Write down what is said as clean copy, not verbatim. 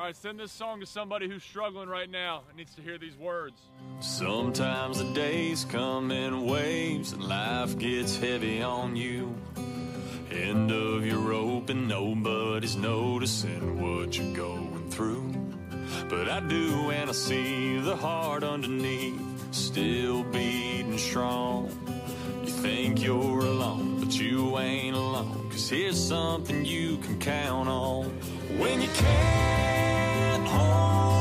right, send this song to somebody who's struggling right now and needs to hear these words. Sometimes the days come in waves and life gets heavy on you. End of your rope and nobody's noticing what you're going through. But I do, and I see the heart underneath still beating strong. You think you're alone, but you ain't alone, 'cause here's something you can count on. When you can't hold